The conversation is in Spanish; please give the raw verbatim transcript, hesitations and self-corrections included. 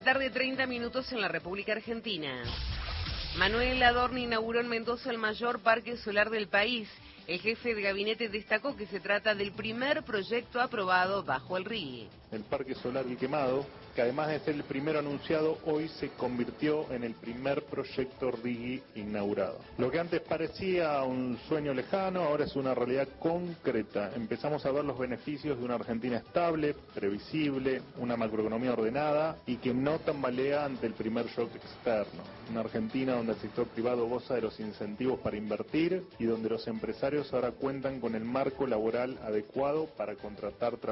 Tarde treinta minutos en la República Argentina. Manuel Adorni inauguró en Mendoza el mayor parque solar del país. El jefe de gabinete destacó que se trata del primer proyecto aprobado bajo el R I G I. El Parque Solar El Quemado, que además de ser el primero anunciado, hoy se convirtió en el primer proyecto R I G I inaugurado. Lo que antes parecía un sueño lejano, ahora es una realidad concreta. Empezamos a ver los beneficios de una Argentina estable, previsible, una macroeconomía ordenada y que no tambalea ante el primer shock externo. Una Argentina donde el sector privado goza de los incentivos para invertir y donde los empresarios ahora cuentan con el marco laboral adecuado para contratar trabajadores.